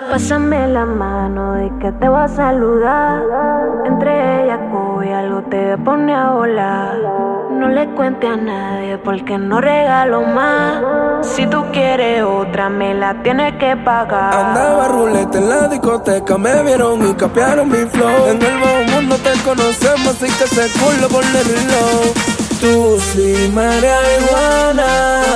Pásame la mano y que te voy a saludar. Entre ellas coge algo te pone a volar. No le cuente a nadie porque no regalo más. Si tú quieres otra me la tienes que pagar. Andaba ruleta en la discoteca, me vieron y capearon mi flow. En el bajo mundo te conocemos, así que se culo por el reloj. Tú sí, María Iguana,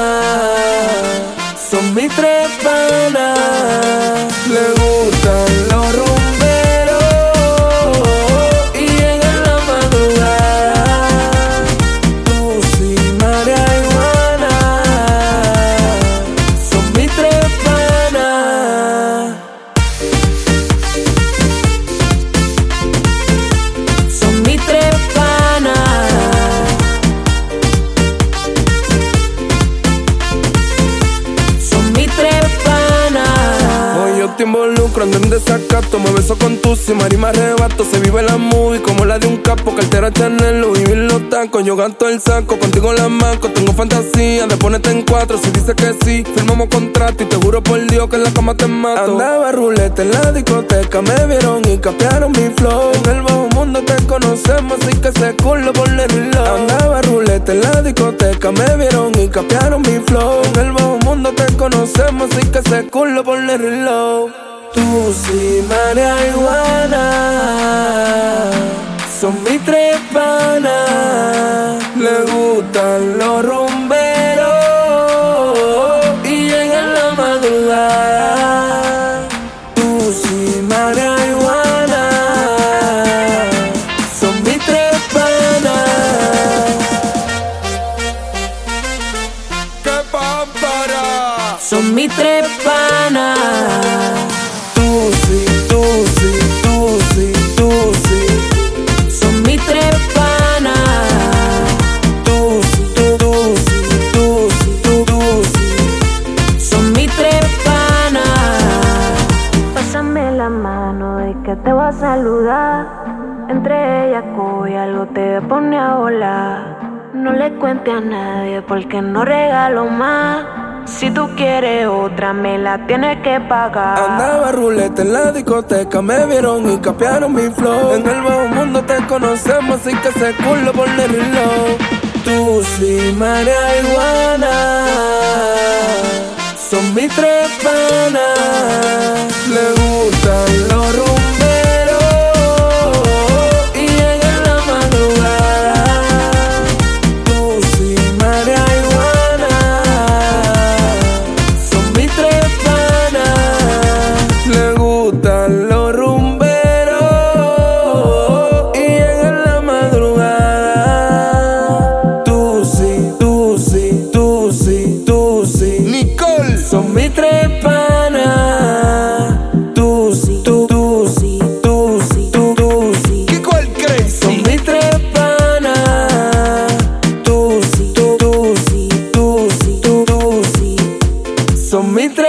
son mis tres panas. Le gustan los rumberos y llegan la madrugada. Tú sí, María Iguana, son mis tres panas. Son mis tres panas. Te involucro, ando en desacato. Me beso con tu y me arrebato. Se vive la movie como la de un capo. Cartera Chanel, Louis Vuitton, los tacos. Yo gasto el saco, contigo la manco. Tengo fantasía de ponerte en cuatro. Si dices que sí, firmamos contrato. Y te juro por Dios que en la cama te mato. Andaba ruleta en la discoteca, me vieron y capearon mi flow. En el bajo mundo te conocemos, así que se culo por el reloj. Andaba ruleta en la discoteca, me vieron y capearon mi flow. En el bajo mundo te conocemos, así que se culo por el reloj. Tú sí, María Iguana, son mis tres panas. Le gustan los rumberos y llegan la madrugada. Tú sí, María Iguana, son mis tres panas. ¡Qué pámpara! Son mis tres panas. Tú sí, tú sí, tú sí, tú sí. Son mis tres panas. Tú sí, tú sí, tú sí, tú sí. Son mis tres panas. Pásame la mano y que te voy a saludar. Entre ellas coge algo te pone a volar. No le cuente a nadie porque no regalo más. Si tú quieres otra me la tienes que pagar. Andaba ruleta en la discoteca, me vieron y capearon mi flow. En el bajo mundo te conocemos, así que se culo por el reloj. Tú sí, María Iguana, son mis tres panas. Le gustan los rumberos y llegan la madrugada. Tú sí, María Iguana, son mis tres panas. Le gustan los rumberos y llegan la madrugada. Tú sí, tú sí, tú sí, tú sí. Nicole, son mis tres panas. Tú sí, tú sí, tú sí, tú sí. Nicole Crazy, son mis tres panas. Tú sí, tú sí, tú sí, tú sí. Son mis tres